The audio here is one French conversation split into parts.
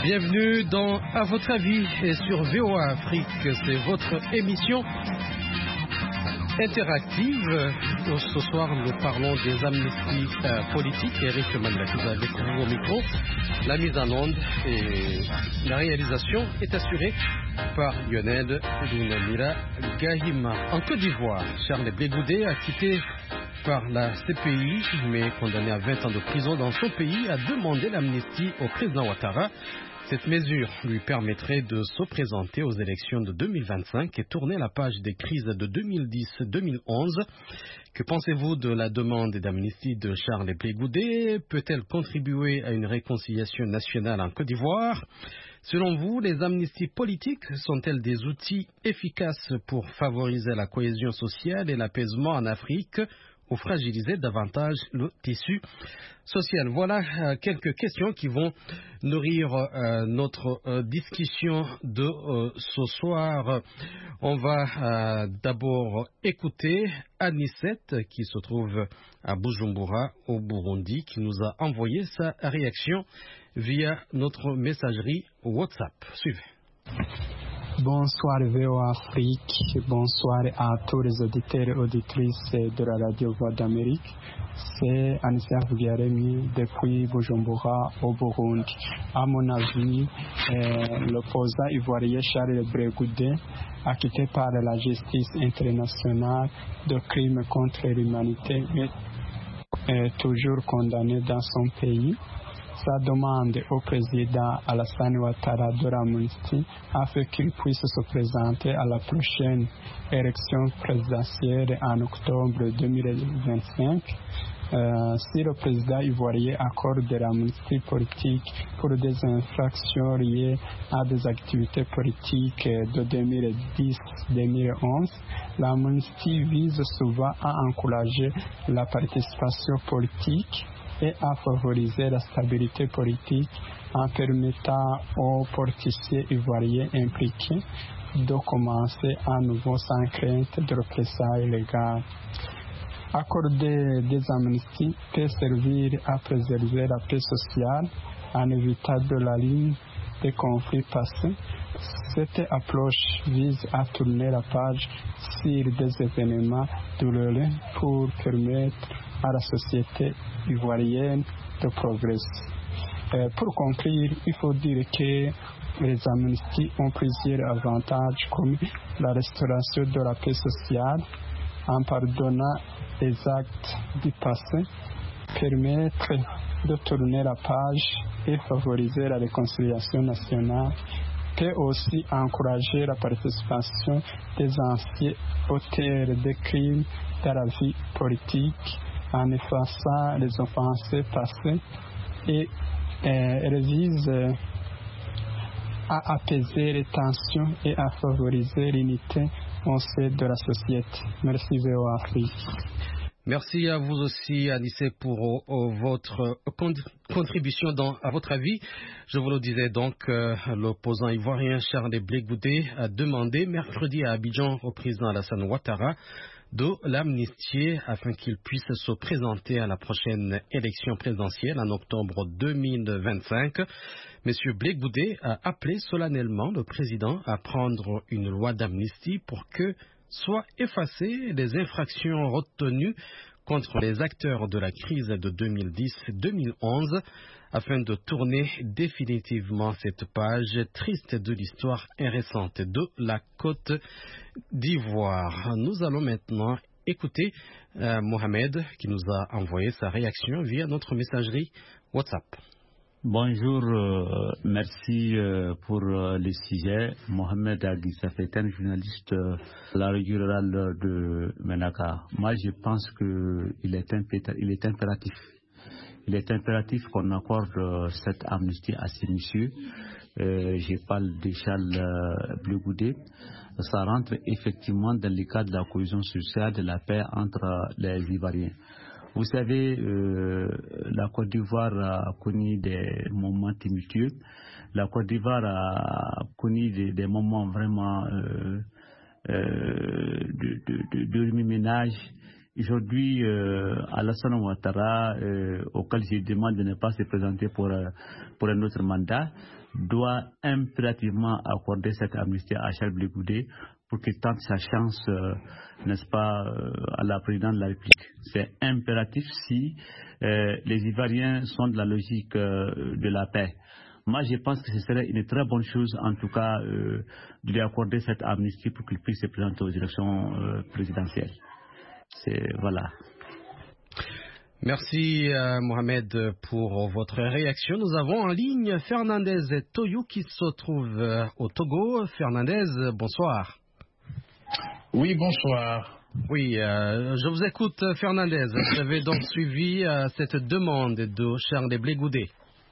Bienvenue dans À votre avis et sur VOA Afrique. C'est votre émission interactive. Ce soir, nous parlons des amnisties politiques. Eric Manlakiza avec vous au micro. La mise en onde et la réalisation est assurée par Lionel Dunamira Gahima. En Côte d'Ivoire, Charles Blé Goudé, acquitté par la CPI, mais condamné à 20 ans de prison dans son pays, a demandé l'amnistie au président Ouattara. Cette mesure lui permettrait de se présenter aux élections de 2025 et tourner la page des crises de 2010-2011. Que pensez-vous de la demande d'amnistie de Charles Blé Goudé? Peut-elle contribuer à une réconciliation nationale en Côte d'Ivoire? Selon vous, les amnisties politiques sont-elles des outils efficaces pour favoriser la cohésion sociale et l'apaisement en Afrique ou fragiliser davantage le tissu social? Voilà quelques questions qui vont nourrir notre discussion de ce soir. On va d'abord écouter Anicette qui se trouve à Bujumbura au Burundi, qui nous a envoyé sa réaction via notre messagerie WhatsApp. Suivez. Bonsoir VOA Afrique, bonsoir à tous les auditeurs et auditrices de la radio Voix d'Amérique. C'est Anissa Vugaremi depuis Bujumbura au Burundi. À mon avis, l'opposant ivoirien Charles Blé Goudé, acquitté par la justice internationale de crimes contre l'humanité, est toujours condamné dans son pays. Sa demande au président Alassane Ouattara de l'amnistie afin qu'il puisse se présenter à la prochaine élection présidentielle en octobre 2025. Si le président ivoirien accorde de l'amnistie politique pour des infractions liées à des activités politiques de 2010-2011, l'amnistie vise souvent à encourager la participation politique et à favoriser la stabilité politique en permettant aux politiciens ivoiriens impliqués de commencer à nouveau sans crainte de représailles légales. Accorder des amnisties peut servir à préserver la paix sociale en évitant de la ligne des conflits passés. Cette approche vise à tourner la page sur des événements douloureux pour permettre à la société ivoirienne de progresser. Pour conclure, il faut dire que les amnisties ont plusieurs avantages comme la restauration de la paix sociale en pardonnant les actes du passé, permettre de tourner la page et favoriser la réconciliation nationale, peut aussi encourager la participation des anciens auteurs de crimes dans la vie politique en effaçant les offenses passées et elle vise à apaiser les tensions et à favoriser l'unité au sein de la société. Merci VOA Afrique. Merci à vous aussi, Anissé, pour votre contribution à votre avis. Je vous le disais donc, l'opposant ivoirien Charles Blé Goudé a demandé mercredi à Abidjan au président Alassane Ouattara de l'amnistier afin qu'il puisse se présenter à la prochaine élection présidentielle en octobre 2025. Monsieur Blé Goudé a appelé solennellement le président à prendre une loi d'amnistie pour que soient effacées les infractions retenues contre les acteurs de la crise de 2010-2011 afin de tourner définitivement cette page triste de l'histoire récente de la Côte d'Ivoire. Nous allons maintenant écouter Mohamed qui nous a envoyé sa réaction via notre messagerie WhatsApp. Bonjour, merci pour le sujet. Mohamed Aguissa est un journaliste de la région rurale de Menaka. Moi, je pense qu'il est impératif. Il est impératif qu'on accorde cette amnistie à ces messieurs. Je parle de Charles Blé Goudé. Ça rentre effectivement dans le cadre de la cohésion sociale, de la paix entre les Ivoiriens. Vous savez, la Côte d'Ivoire a connu des moments tumultueux. La Côte d'Ivoire a connu des moments vraiment de reménage. Aujourd'hui, Alassane Ouattara, auquel je demande de ne pas se présenter pour un autre mandat, doit impérativement accorder cette amnistie à Charles Blé Goudé pour qu'il tente sa chance, n'est-ce pas, à la présidence de la République. C'est impératif si les Ivoiriens sont de la logique de la paix. Moi, je pense que ce serait une très bonne chose, en tout cas, de lui accorder cette amnistie pour qu'il puisse se présenter aux élections présidentielles. Voilà. Merci Mohamed pour votre réaction. Nous avons en ligne Fernandez Toyou qui se trouve au Togo. Fernandez, bonsoir. Oui, bonsoir. Oui, je vous écoute Fernandez. Vous avez donc suivi cette demande de Charles Blé Goudé.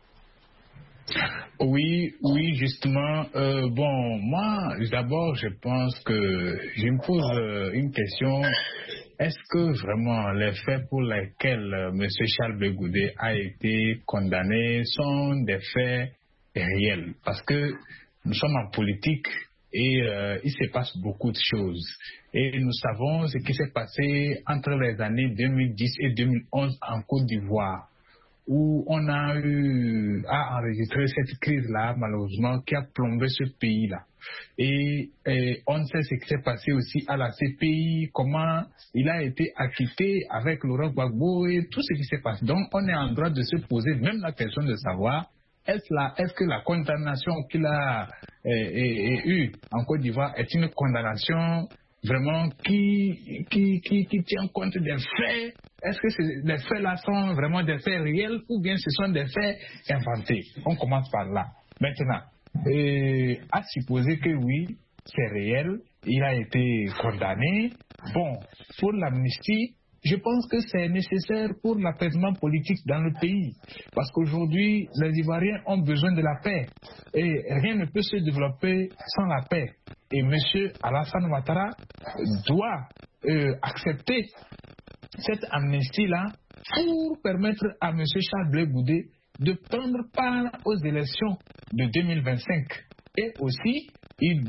Oui, justement. Bon, moi, d'abord, je pense que je me pose une question. Est-ce que vraiment les faits pour lesquels M. Charles Blé Goudé a été condamné sont des faits réels? Parce que nous sommes en politique et il se passe beaucoup de choses. Et nous savons ce qui s'est passé entre les années 2010 et 2011 en Côte d'Ivoire, où on a eu à enregistrer cette crise-là, malheureusement, qui a plombé ce pays-là. Et on sait ce qui s'est passé aussi à la CPI, comment il a été acquitté avec Laurent Gbagbo et tout ce qui s'est passé. Donc, on est en droit de se poser même la question de savoir est-ce que la condamnation qu'il a eue en Côte d'Ivoire est une condamnation vraiment qui tient compte des faits? Est-ce que les faits-là sont vraiment des faits réels ou bien ce sont des faits inventés? On commence par là. Maintenant, à supposer que oui, c'est réel, il a été condamné. Bon, pour l'amnistie, je pense que c'est nécessaire pour l'apaisement politique dans le pays. Parce qu'aujourd'hui, les Ivoiriens ont besoin de la paix. Et rien ne peut se développer sans la paix. Et M. Alassane Ouattara doit accepter cette amnistie-là pour permettre à M. Charles Blé Goudé de prendre part aux élections de 2025. Et aussi, il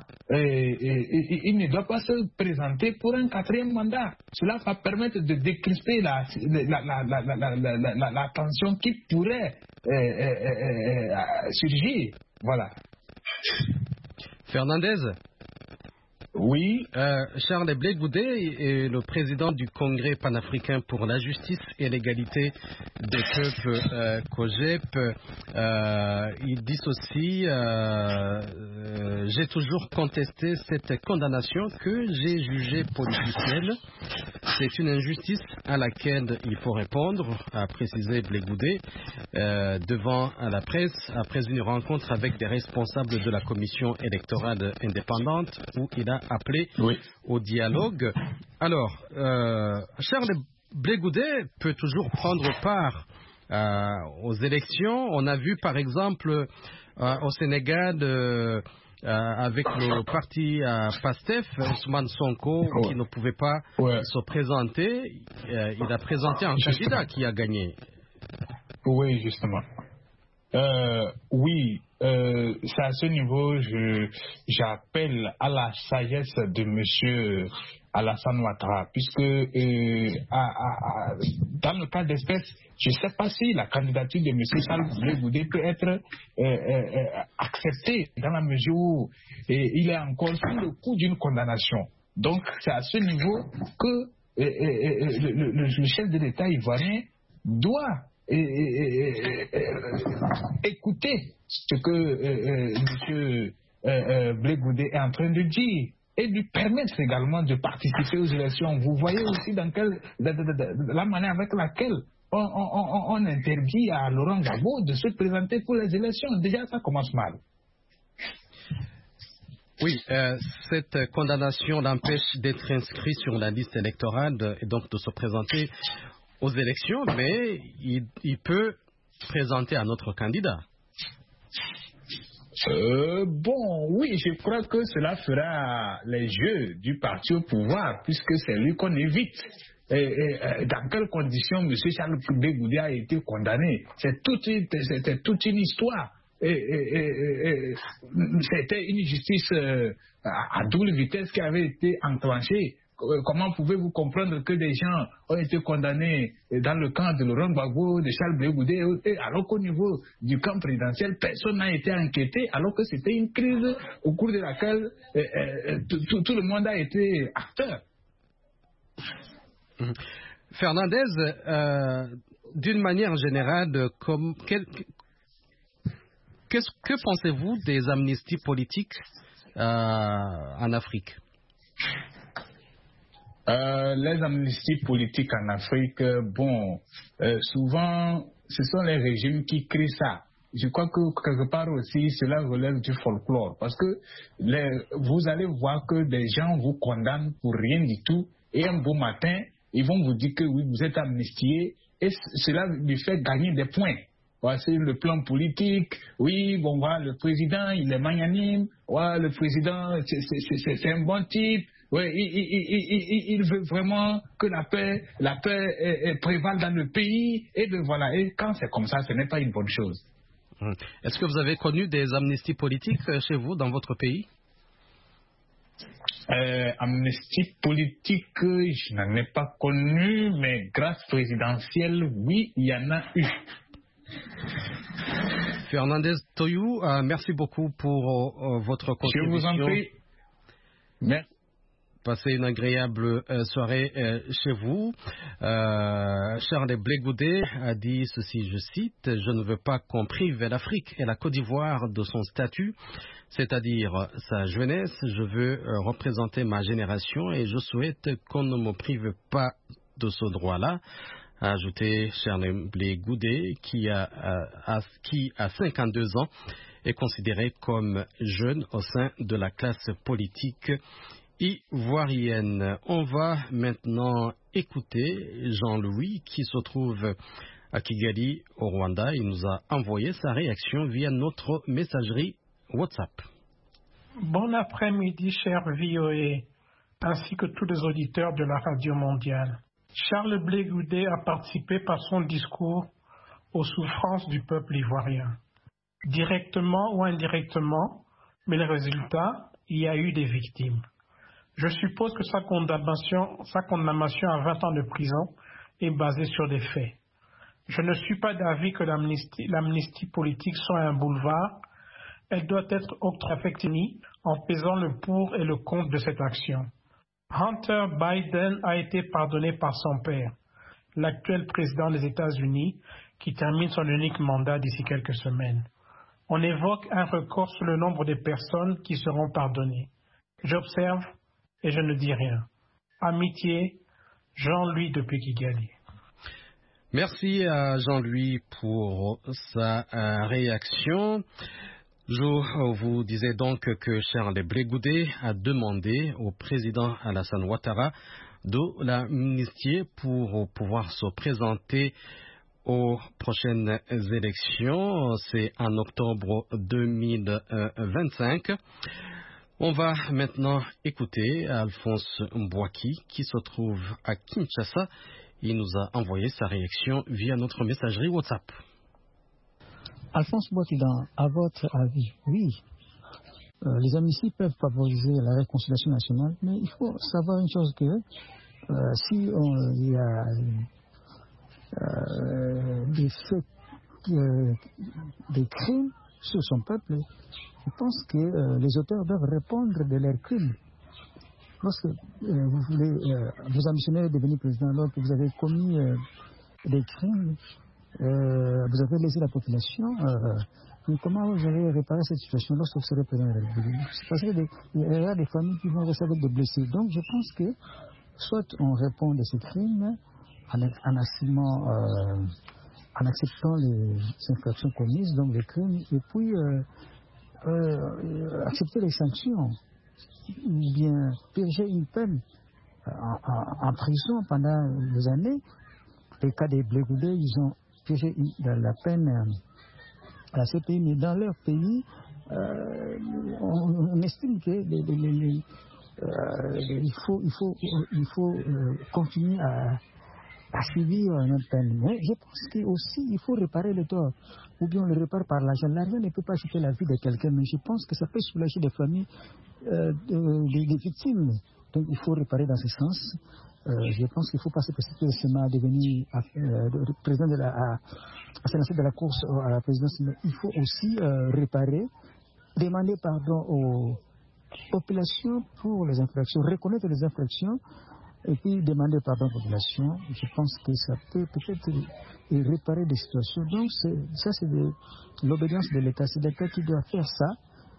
ne doit pas se présenter pour un 4e mandat. Cela va permettre de décrisper la tension qui pourrait surgir. Voilà. Fernandez. Oui. Charles Blé Goudé est le président du Congrès panafricain pour la justice et l'égalité des peuples, COJEP. Il dit ceci, j'ai toujours contesté cette condamnation que j'ai jugée politicienne. C'est une injustice à laquelle il faut répondre, a précisé Blé Goudé devant la presse après une rencontre avec des responsables de la commission électorale indépendante où il a appelé au dialogue. Alors, Charles Blé Goudé peut toujours prendre part aux élections. On a vu par exemple au Sénégal avec le parti PASTEF, Ousmane Sonko qui ne pouvait pas se présenter. Il a présenté un candidat qui a gagné. Oui, justement. C'est à ce niveau, j'appelle à la sagesse de M. Alassane Ouattara, puisque dans le cas d'espèce, je ne sais pas si la candidature de M. Charles Blé Goudé peut être acceptée dans la mesure où il est encore sous le coup d'une condamnation. Donc, c'est à ce niveau que le chef de l'État ivoirien doit écouter ce que M. Blé Goudé est en train de dire et lui permettre également de participer aux élections. Vous voyez aussi la manière avec laquelle on interdit à Laurent Gbagbo de se présenter pour les élections. Déjà, ça commence mal. Oui, cette condamnation l'empêche d'être inscrit sur la liste électorale et donc de se présenter aux élections, mais il peut présenter un autre candidat. Oui, je crois que cela fera les jeux du parti au pouvoir, puisque c'est lui qu'on évite. Dans quelles conditions M. Charles Blé Goudé a été condamné? C'était toute une histoire. C'était une justice à double vitesse qui avait été enclenchée comment pouvez-vous comprendre que des gens ont été condamnés dans le camp de Laurent Gbagbo, de Charles Blé Goudé, alors qu'au niveau du camp présidentiel, personne n'a été enquêté, alors que c'était une crise au cours de laquelle tout le monde a été acteur. Fernandez, d'une manière générale, que pensez-vous des amnisties politiques en Afrique? Les amnisties politiques en Afrique, souvent, ce sont les régimes qui créent ça. Je crois que quelque part aussi, cela relève du folklore. Parce que vous allez voir que des gens vous condamnent pour rien du tout. Et un beau matin, ils vont vous dire que oui, vous êtes amnistié. Et cela lui fait gagner des points. Voici le plan politique. Oui, voilà, le président, il est magnanime. Ouais, le président, c'est un bon type. Ouais, il veut vraiment que la paix prévale dans le pays. Et voilà. Et quand c'est comme ça, ce n'est pas une bonne chose. Est-ce que vous avez connu des amnisties politiques chez vous, dans votre pays? Amnistie politique, je n'en ai pas connu, mais grâce présidentielle, oui, il y en a eu. Fernandez Toyou, merci beaucoup pour votre contribution. Je vous en prie. Merci. Passez une agréable soirée chez vous. Charles Blé Goudé a dit ceci, je cite, « Je ne veux pas qu'on prive l'Afrique et la Côte d'Ivoire de son statut, c'est-à-dire sa jeunesse. Je veux représenter ma génération et je souhaite qu'on ne me prive pas de ce droit-là. » A ajouté Charles Blé Goudé, qui à 52 ans est considéré comme jeune au sein de la classe politique ivoirienne. On va maintenant écouter Jean-Louis qui se trouve à Kigali au Rwanda. Il nous a envoyé sa réaction via notre messagerie WhatsApp. Bon après-midi, cher VOA, ainsi que tous les auditeurs de la Radio mondiale. Charles Blé Goudé a participé par son discours aux souffrances du peuple ivoirien. Directement ou indirectement, mais le résultat, il y a eu des victimes. Je suppose que sa condamnation à 20 ans de prison est basée sur des faits. Je ne suis pas d'avis que l'amnistie politique soit un boulevard. Elle doit être octroyée en pesant le pour et le contre de cette action. Hunter Biden a été pardonné par son père, l'actuel président des États-Unis, qui termine son unique mandat d'ici quelques semaines. On évoque un record sur le nombre de personnes qui seront pardonnées. J'observe et je ne dis rien. Amitié, Jean-Louis depuis Kigali. Merci à Jean-Louis pour sa réaction. Je vous disais donc que Charles Blé Goudé a demandé au président Alassane Ouattara de l'amnistier pour pouvoir se présenter aux prochaines élections. C'est en octobre 2025. On va maintenant écouter Alphonse Mbouaki qui se trouve à Kinshasa. Il nous a envoyé sa réaction via notre messagerie WhatsApp. Alphonse Mbouaki, à votre avis, oui, les amnisties peuvent favoriser la réconciliation nationale, mais il faut savoir une chose que si il y a des faits, des crimes sur son peuple, je pense que les auteurs doivent répondre de leurs crimes. Lorsque vous ambitionnez devenir président, alors que vous avez commis des crimes, vous avez laissé la population, mais comment vous allez réparer cette situation lorsque vous serez président de la République? Parce qu'il y a des familles qui vont recevoir des blessés. Donc je pense que soit on répond de ces crimes en acceptant les infractions commises, donc les crimes, et puis accepter les sanctions, ou bien purger une peine en prison pendant des années. Les cas des Blé Goudé, ils ont purgé la peine à ce pays, mais dans leur pays, on estime que il faut continuer à subir une peine. Mais je pense qu'aussi il faut réparer le tort. Ou bien on le répare par l'argent. L'argent ne peut pas acheter la vie de quelqu'un, mais je pense que ça peut soulager des familles, des victimes. Donc il faut réparer dans ce sens. Je pense qu'il faut passer par cette chemin à devenir président à se lancer de la course à la présidence, mais il faut aussi réparer, demander pardon aux populations pour les infractions, reconnaître les infractions et puis demander pardon aux populations. Je pense que ça peut peut-être réparer des situations. Donc ça c'est de l'obédience de l'État. C'est l'État qui doit faire ça.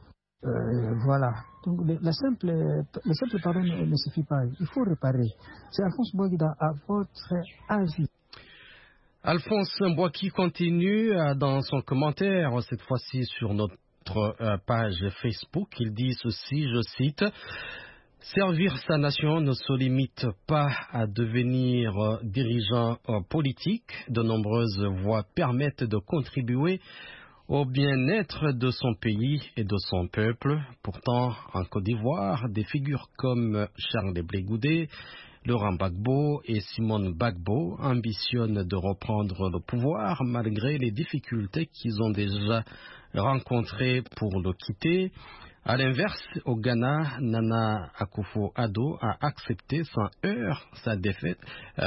Voilà. Donc le simple pardon ne suffit pas. Il faut réparer. C'est Alphonse Bouaguida, à votre avis. Alphonse Mbouaki continue dans son commentaire, cette fois-ci sur notre page Facebook. Il dit ceci, je cite: servir sa nation ne se limite pas à devenir dirigeant politique. De nombreuses voies permettent de contribuer au bien-être de son pays et de son peuple. Pourtant, en Côte d'Ivoire, des figures comme Charles Blé Goudé, Laurent Gbagbo et Simone Bagbo ambitionnent de reprendre le pouvoir malgré les difficultés qu'ils ont déjà rencontrées pour le quitter. À l'inverse, au Ghana, Nana Akufo-Addo a accepté sans heurts sa défaite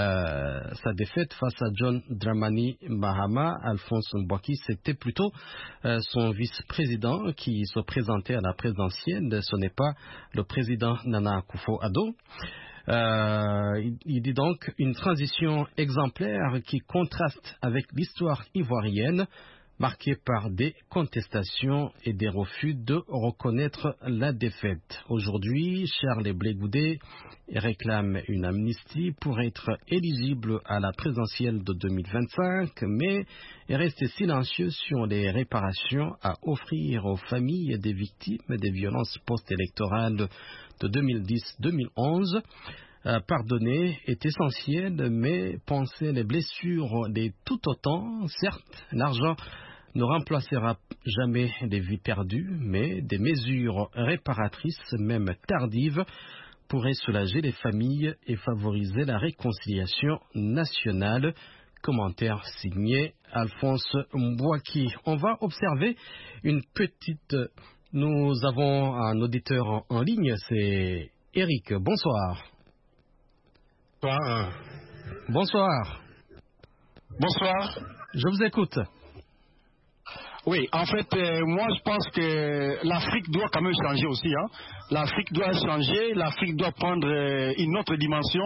face à John Dramani Mahama. Alphonse Mbouaki, c'était plutôt son vice-président qui se présentait à la présidentielle. Ce n'est pas le président Nana Akufo-Addo. Il dit donc une transition exemplaire qui contraste avec l'histoire ivoirienne, marquée par des contestations et des refus de reconnaître la défaite. Aujourd'hui, Charles Blé Goudé réclame une amnistie pour être éligible à la présidentielle de 2025, mais est resté silencieux sur les réparations à offrir aux familles des victimes des violences post-électorales de 2010-2011. Pardonner est essentiel, mais penser les blessures des tout autant. Certes, l'argent ne remplacera jamais les vies perdues, mais des mesures réparatrices, même tardives, pourraient soulager les familles et favoriser la réconciliation nationale. Commentaire signé Alphonse Mbouaki. On va observer une petite... Nous avons un auditeur en ligne, c'est Eric. Bonsoir. Bonsoir. Bonsoir. Bonsoir. Je vous écoute. Oui, en fait, moi je pense que l'Afrique doit quand même changer aussi. L'Afrique doit changer, l'Afrique doit prendre une autre dimension.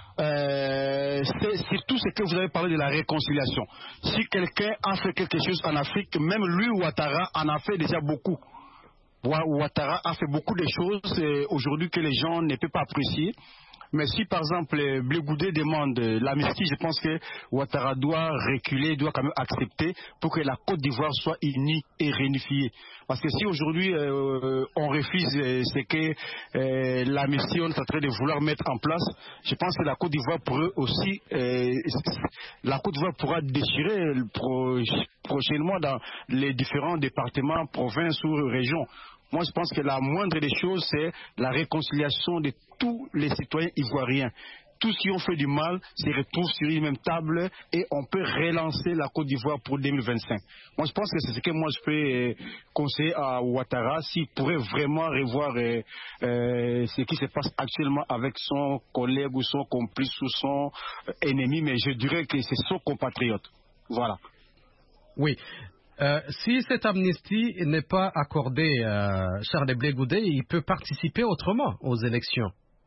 C'est tout ce que vous avez parlé de la réconciliation. Si quelqu'un a fait quelque chose en Afrique, même lui, Ouattara, en a fait déjà beaucoup. Ouattara a fait beaucoup de choses aujourd'hui que les gens ne peuvent pas apprécier. Mais si par exemple Blé Goudé demande l'amnistie, je pense que Ouattara doit reculer, doit quand même accepter pour que la Côte d'Ivoire soit unie et réunifiée. Parce que si aujourd'hui on refuse ce que l'amnistie on est en train de vouloir mettre en place, je pense que la Côte d'Ivoire pourrait aussi, la Côte d'Ivoire pourra déchirer prochainement dans les différents départements, provinces ou régions. Moi, je pense que la moindre des choses, c'est la réconciliation de tous les citoyens ivoiriens. Tous qui ont fait du mal se retrouvent sur une même table et on peut relancer la Côte d'Ivoire pour 2025. Moi, je pense que c'est ce que moi je peux conseiller à Ouattara s'il pourrait vraiment revoir ce qui se passe actuellement avec son collègue ou son complice ou son ennemi, mais je dirais que c'est son compatriote. Voilà. Oui. Si cette amnistie n'est pas accordée, Charles Blé Goudé, il peut participer autrement aux élections.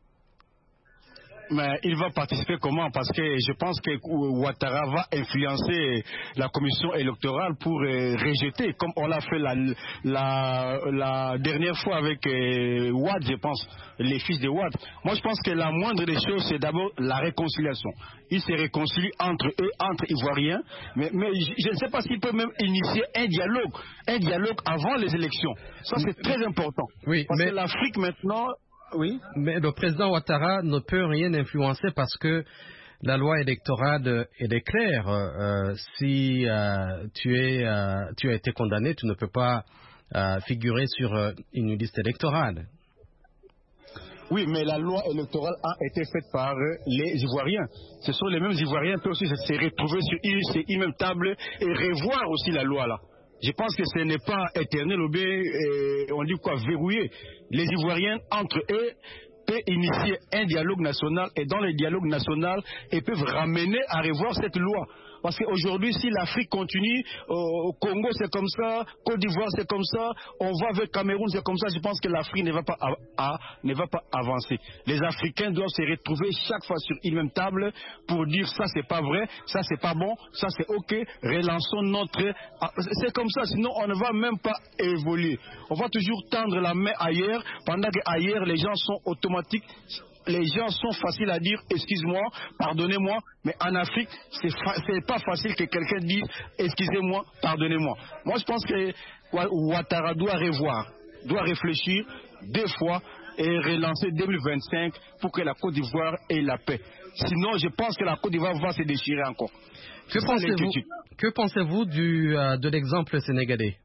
Mais il va participer comment? Parce que je pense que Ouattara va influencer la commission électorale pour rejeter, comme on l'a fait la dernière fois avec Ouad, je pense, les fils de Ouad. Moi, je pense que la moindre des choses, c'est d'abord la réconciliation. Ils se réconcilient entre eux, entre Ivoiriens, mais je ne sais pas s'ils peuvent même initier un dialogue avant les élections. Ça, c'est très important. Oui, parce que l'Afrique, maintenant... Oui. Mais le président Ouattara ne peut rien influencer parce que la loi électorale est claire. Si tu as été condamné, tu ne peux pas figurer sur une liste électorale. Oui, mais la loi électorale a été faite par les Ivoiriens. Ce sont les mêmes Ivoiriens qui peuvent aussi se retrouver sur une même table et revoir aussi la loi là. Je pense que ce n'est pas éternel ou bien, on dit quoi, verrouillé. Les Ivoiriens, entre eux, peuvent initier un dialogue national et dans le dialogue national, ils peuvent ramener à revoir cette loi. Parce qu'aujourd'hui, si l'Afrique continue, au Congo c'est comme ça, Côte d'Ivoire c'est comme ça, on va vers Cameroun c'est comme ça, je pense que l'Afrique ne va pas avancer. Les Africains doivent se retrouver chaque fois sur une même table pour dire ça c'est pas vrai, ça c'est pas bon, ça c'est ok, relançons notre... C'est comme ça, sinon on ne va même pas évoluer. On va toujours tendre la main ailleurs, pendant qu'ailleurs les gens sont automatiques. Les gens sont faciles à dire excuse-moi, pardonnez-moi, mais en Afrique, c'est pas facile que quelqu'un dise excusez-moi, pardonnez-moi. Moi, je pense que Ouattara doit revoir, doit réfléchir 2 fois et relancer 2025 pour que la Côte d'Ivoire ait la paix. Sinon, je pense que la Côte d'Ivoire va se déchirer encore. Que pensez-vous de l'exemple sénégalais?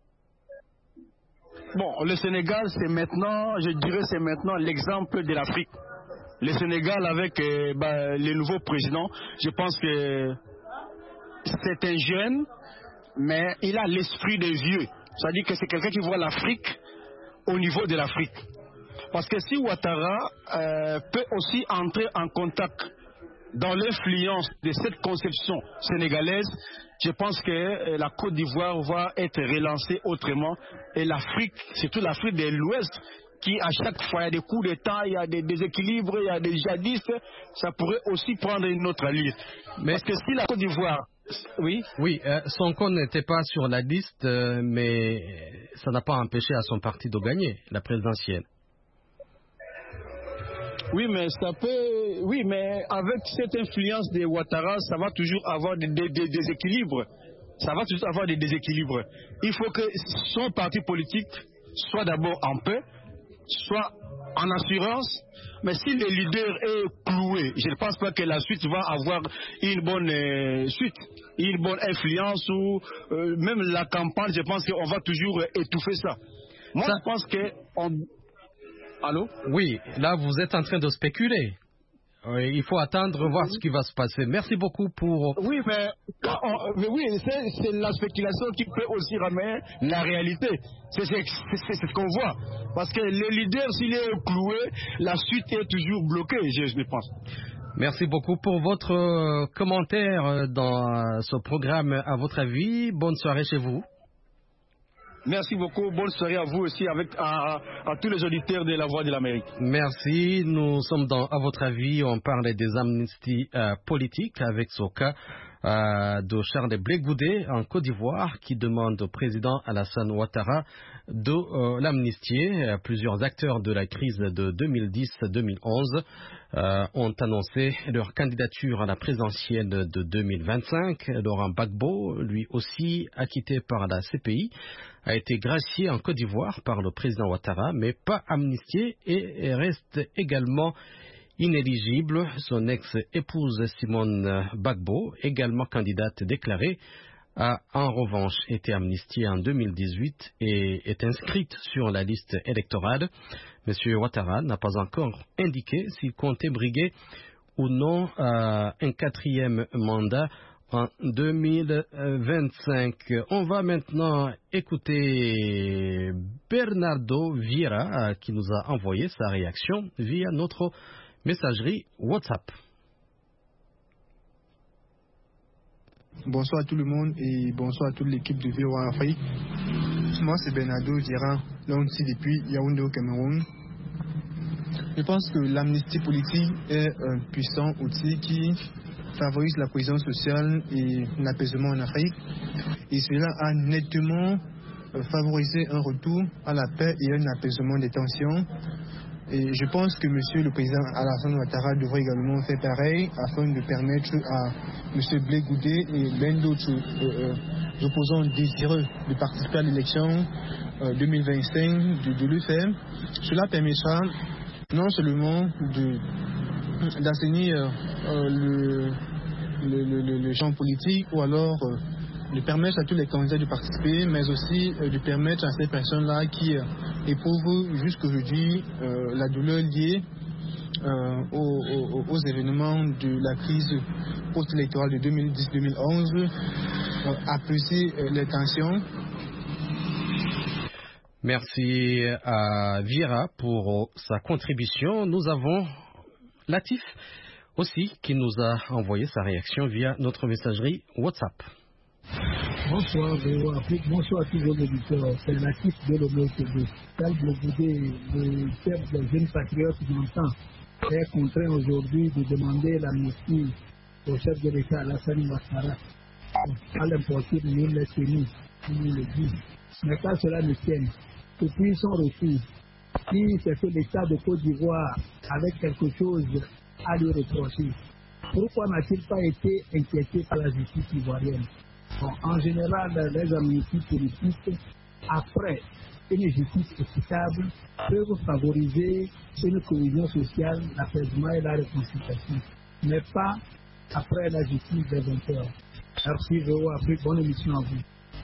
Bon, le Sénégal, c'est maintenant, je dirais, c'est maintenant l'exemple de l'Afrique. Le Sénégal avec le nouveau président, je pense que c'est un jeune, mais il a l'esprit des vieux. C'est-à-dire que c'est quelqu'un qui voit l'Afrique au niveau de l'Afrique. Parce que si Ouattara peut aussi entrer en contact dans l'influence de cette conception sénégalaise, je pense que la Côte d'Ivoire va être relancée autrement. Et l'Afrique, surtout l'Afrique de l'Ouest, qui à chaque fois il y a des coups d'État, il y a des déséquilibres, il y a des djihadistes, ça pourrait aussi prendre une autre allure. Mais parce que si la Côte d'Ivoire... Oui, Sonko n'était pas sur la liste, mais ça n'a pas empêché à son parti de gagner la présidentielle. Oui, mais ça peut. Oui, mais avec cette influence de Ouattara, ça va toujours avoir des déséquilibres. Ça va toujours avoir des déséquilibres. Il faut que son parti politique soit d'abord en paix, soit en assurance. Mais si le leader est cloué, je ne pense pas que la suite va avoir une bonne suite, une bonne influence ou même la campagne. Je pense qu'on va toujours étouffer ça. Moi, je pense que Allô? Oui, là vous êtes en train de spéculer. Il faut attendre, voir ce qui va se passer. Merci beaucoup pour... Oui, mais oui, c'est la spéculation qui peut aussi ramener la réalité. C'est ce qu'on voit. Parce que le leader, s'il est cloué, la suite est toujours bloquée, je pense. Merci beaucoup pour votre commentaire dans ce programme. À votre avis, bonne soirée chez vous. Merci beaucoup. Bonne soirée à vous aussi, à tous les auditeurs de La Voix de l'Amérique. Merci. Nous sommes dans À votre avis. On parle des amnisties politiques avec ce cas de Charles Blé Goudé en Côte d'Ivoire qui demande au président Alassane Ouattara de l'amnistier. Plusieurs acteurs de la crise de 2010-2011 ont annoncé leur candidature à la présidentielle de 2025. Laurent Gbagbo, lui aussi acquitté par la CPI, a été gracié en Côte d'Ivoire par le président Ouattara, mais pas amnistié et reste également inéligible. Son ex-épouse Simone Gbagbo, également candidate déclarée, a en revanche été amnistiée en 2018 et est inscrite sur la liste électorale. M. Ouattara n'a pas encore indiqué s'il comptait briguer ou non un 4e mandat en 2025. On va maintenant écouter Bernardo Vieira qui nous a envoyé sa réaction via notre messagerie WhatsApp. Bonsoir à tout le monde et bonsoir à toute l'équipe de VOA Afrique. Moi c'est Bernardo Vieira, là aussi depuis Yaoundé au Cameroun. Je pense que l'amnistie politique est un puissant outil qui favorise la cohésion sociale et l'apaisement en Afrique. Et cela a nettement favorisé un retour à la paix et un apaisement des tensions. Et je pense que Monsieur le Président Alassane Ouattara devrait également faire pareil afin de permettre à Monsieur Blé Goudé et l'un d'autres opposants désireux de participer à l'élection 2025 de le faire. Cela permettra non seulement d'assainir le champ politique ou alors de permettre à tous les candidats de participer, mais aussi de permettre à ces personnes-là qui éprouvent jusqu'aujourd'hui la douleur liée aux événements de la crise post-électorale de 2010-2011, apaiser les tensions. Merci à Vira pour sa contribution. Nous avons Latif aussi qui nous a envoyé sa réaction via notre messagerie WhatsApp. Bonsoir, bonsoir à tous vos auditeurs. C'est Latif de l'Omotebe. Charles Blegoudé, le chef des jeunes patriotes du Montant, est contraint aujourd'hui de demander l'amnistie au chef de l'État, Alassane Ouattara. À l'impossible, nul n'est tenu, comme il le dit. Mais quand cela ne tienne, depuis son retour, si c'est que l'État de Côte d'Ivoire avait quelque chose à lui reprocher, pourquoi n'a-t-il pas été inquiété par la justice ivoirienne? Bon, en général, les amnisties politiques, après une justice équitable, peuvent favoriser une cohésion sociale, l'apaisement et la réconciliation, mais pas après la justice des vainqueurs. Merci, VOA Afrique, bonne émission à vous.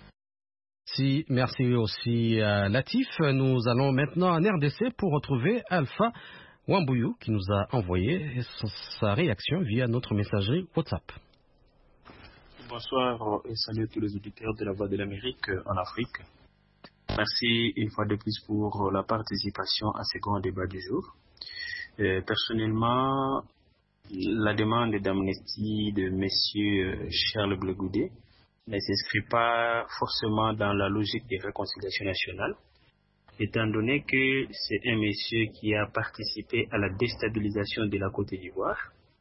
Merci aussi Latif. Nous allons maintenant en RDC pour retrouver Alpha Wambouyou qui nous a envoyé sa réaction via notre messagerie WhatsApp. Bonsoir et salut à tous les auditeurs de la Voix de l'Amérique en Afrique. Merci une fois de plus pour la participation à ce grand débat du jour. Personnellement, la demande d'amnistie de M. Charles Blegoudé ne s'inscrit pas forcément dans la logique des réconciliations nationales, étant donné que c'est un monsieur qui a participé à la déstabilisation de la Côte d'Ivoire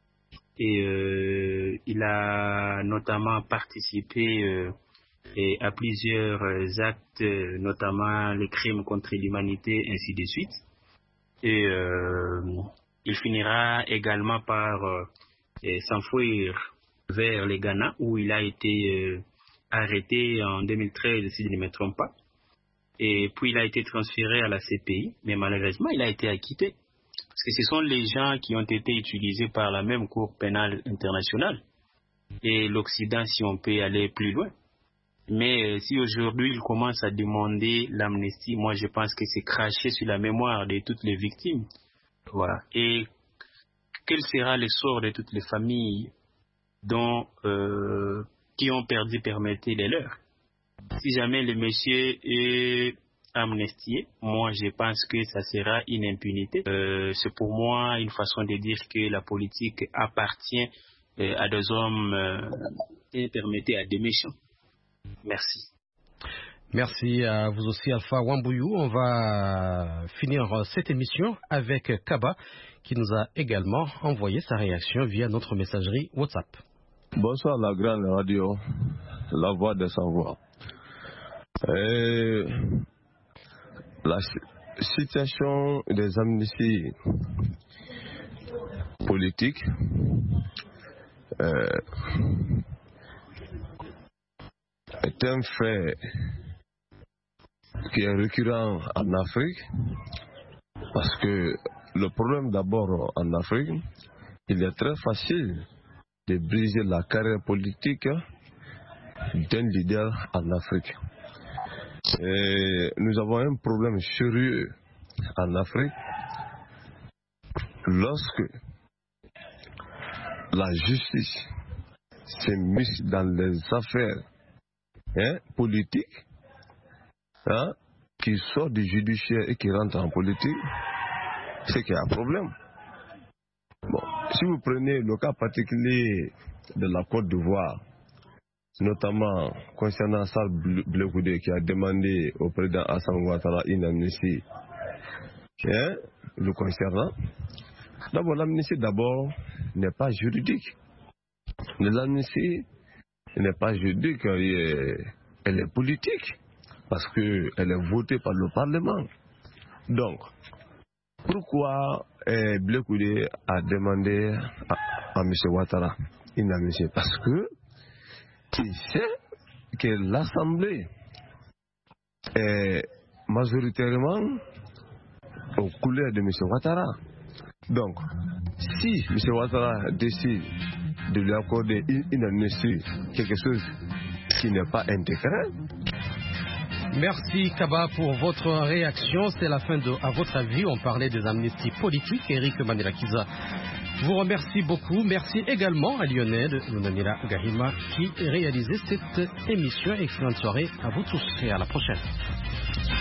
et il a notamment participé à plusieurs actes, notamment les crimes contre l'humanité, ainsi de suite. Et il finira également par s'enfuir vers le Ghana, où il a été arrêté en 2013, si je ne me trompe pas. Et puis il a été transféré à la CPI, mais malheureusement, il a été acquitté. Parce que ce sont les gens qui ont été utilisés par la même Cour pénale internationale. Et l'Occident, si on peut aller plus loin. Mais si aujourd'hui il commence à demander l'amnistie, moi je pense que c'est cracher sur la mémoire de toutes les victimes. Voilà. Et quel sera le sort de toutes les familles qui ont perdu, permettez les leurs? Si jamais le monsieur est amnistié, moi je pense que ça sera une impunité. C'est pour moi une façon de dire que la politique appartient à des hommes et permettez à des méchants. Merci. Merci à vous aussi Alpha Wambouyou. On va finir cette émission avec Kaba qui nous a également envoyé sa réaction via notre messagerie WhatsApp. Bonsoir la grande radio, la voix des sans-voix. La situation des amnisties politiques est un fait qui est récurrent en Afrique, parce que le problème d'abord en Afrique, il est très facile de briser la carrière politique d'un leader en Afrique. Et nous avons un problème sérieux en Afrique lorsque la justice s'est mise dans les affaires politiques, qui sort du judiciaire et qui rentre en politique, c'est qu'il y a un problème. Bon, si vous prenez le cas particulier de la Côte d'Ivoire, notamment concernant Charles Blegoudé qui a demandé au président Alassane Ouattara une amnistie le concernant. D'abord, l'amnistie n'est pas juridique. L'amnistie n'est pas juridique, elle est politique, parce qu'elle est votée par le Parlement. Donc, pourquoi Blegoudé a demandé à M. Ouattara une amnistie? Parce que il sait que l'Assemblée est majoritairement aux couleurs de M. Ouattara. Donc, si M. Ouattara décide de lui accorder une amnistie, quelque chose qui n'est pas intégré. Merci Kaba pour votre réaction. C'est la fin de À votre avis. On parlait des amnisties politiques. Eric Mandela Kiza vous remercie beaucoup. Merci également à Lionel Lunanira Gahima qui réalisait cette émission. Excellente soirée à vous tous et à la prochaine.